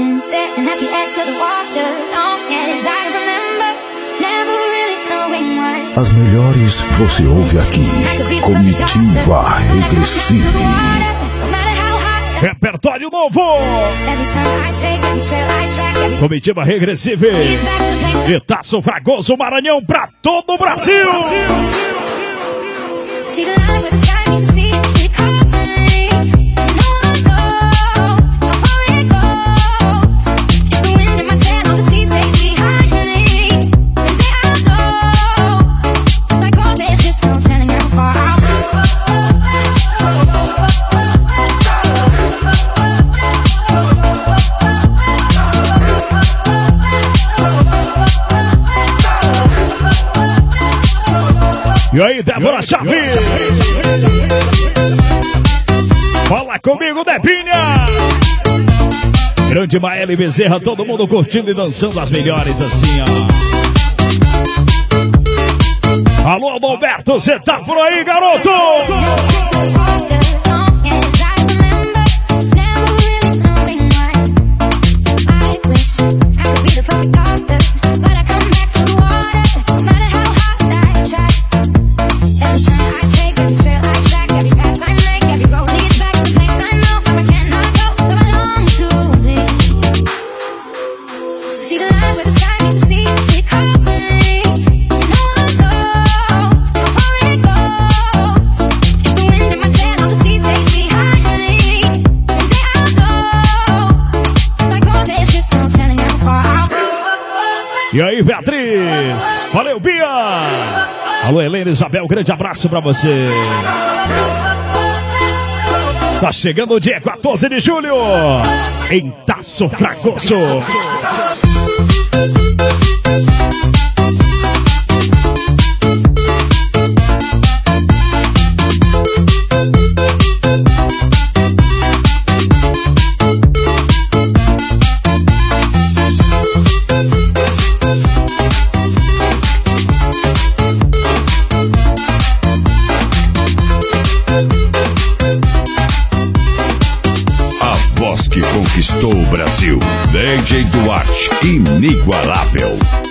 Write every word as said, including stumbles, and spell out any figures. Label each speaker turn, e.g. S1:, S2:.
S1: been sitting at the edge of the water long as I remember, never really knowing why.
S2: As melhores você ouve aqui. Comitiva Regressive.
S3: Repertório novo. Comitiva Regressive. E Tasso Fragoso, Maranhão pra todo o Brasil. E aí, Débora Chaves? Fala comigo, Debinha! Grande Maeli Bezerra, todo mundo curtindo e dançando as melhores assim, ó. Alô, Adalberto, você tá por aí, garoto? E aí, Beatriz? Valeu, Bia! Alô, Helena Isabel, grande abraço pra você. Tá chegando o dia quatorze de julho em Tasso Fragoso.
S4: Que conquistou o Brasil. D J Duarte, inigualável.